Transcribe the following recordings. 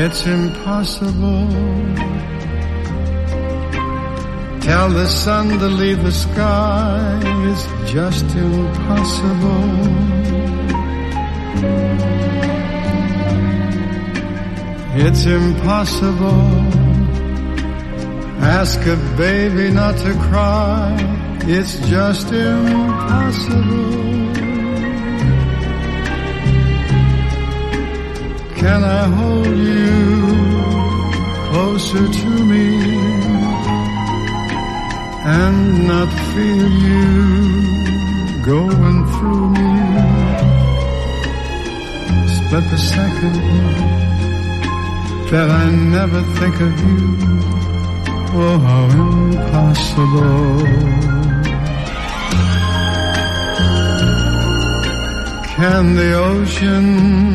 It's impossible. Tell the sun to leave the sky. It's just impossible. It's impossible. Ask a baby not to cry. It's just impossible. Can I hold you closer to me and not feel you going through me? Split the second that I never think of you. Oh, how impossible. Can the ocean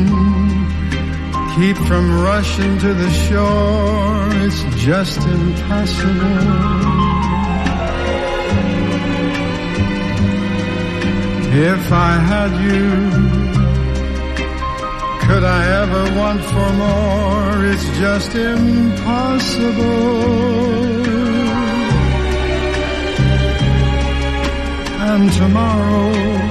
keep from rushing to the shore? It's just impossible. If I had you, could I ever want for more? It's just impossible. And tomorrow,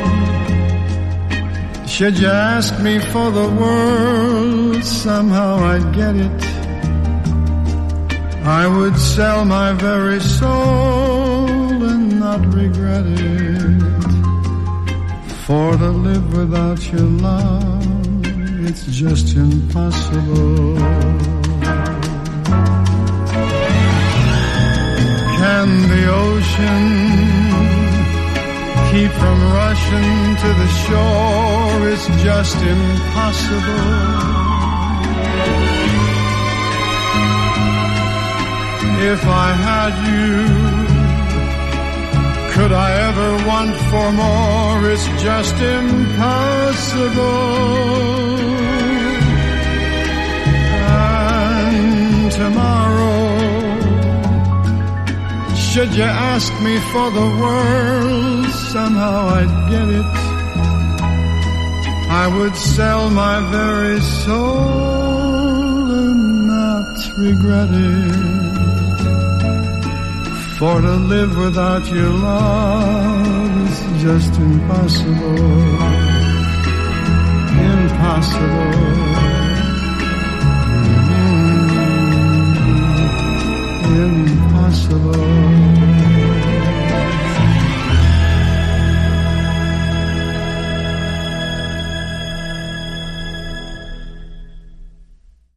should you ask me for the world, somehow I'd get it. I would sell my very soul and not regret it. For to live without your love, it's just impossible. Can the ocean keep from rushing to the shore? It's just impossible. If I had you, could I ever want for more? It's just impossible. And tomorrow, should you ask me for the world, somehow I'd get it. I would sell my very soul and not regret it. For to live without your love is just impossible. Impossible. Impossible.